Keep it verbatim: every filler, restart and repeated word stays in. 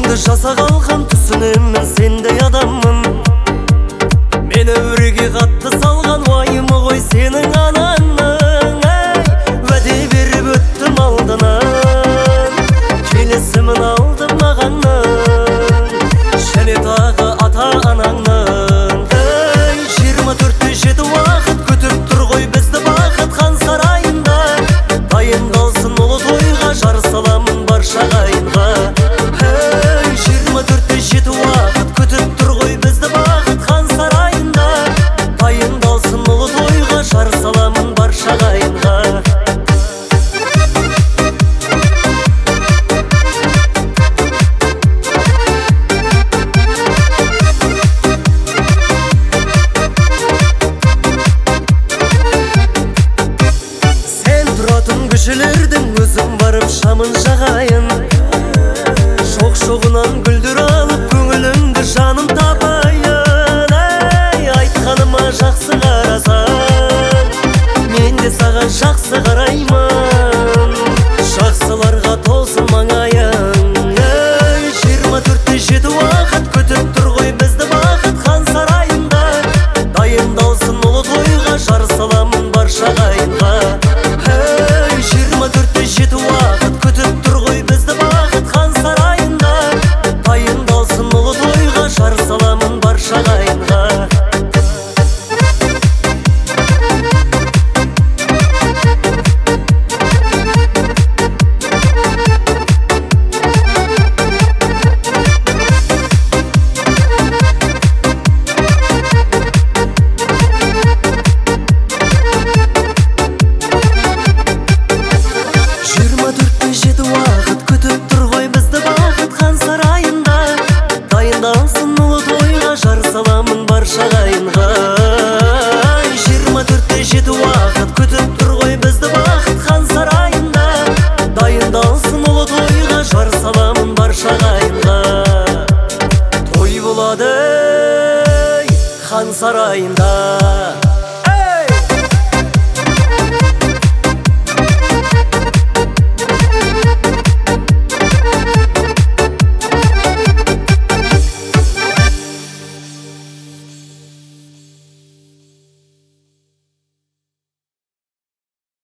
Өзіңді жаса қалған түсінемін, сендей адаммын. Мені өреге қатты салған уайымы ғой сенің анаңның. Уәде беріп өттім алдынан, келесімін алдым ағаңның, және тағы ата анаңның. Жиырма төртте жеті уақыт күтіп тұр ғой бізді бақыт хан сарайында. Дайындалсын ұлы тойға, жар саламын барша ағайынға. Жиырма төртте жеті уақыт күтіп тұр ғой бізді бақыт хан сарайында. Дайындалсын ұлы тойға, жар саламын барша ағайынға. Көшелердің өзім барып шамын жағайын, шоқ-шоғынан гүлдер алып көңіліңді жаным табайын. Әй, айтқаныма жақсы қарасаң, мен де саған жақсы қараймын, жақсыларға толсын маңайың. Әй, жиырма төртте жеті уақыт күтіп тұр ғой бізді бақыт хан сарайында. Дайындалсын ұлы тойға, жар саламын барша ағайынға. Жиырма төртте жеті уақыт күтіп тұр ғой бізді бақыт хан сарайында. Дайындалсын ұлы тойға, жар саламын барша ағайынға. Жиырма төртте жеті уақыт күтіп тұр ғой бізді бақыт хан сарайында. Дайындалсын ұлы тойға, жар саламын барша ағайынға. Жиырма төртте жеті уақыт күтіп тұр ғой бізді бақыт хан сарайында. Дайындалсын ұлы тойға, жар саламын барша ағайынға. Той болады хан сарайында.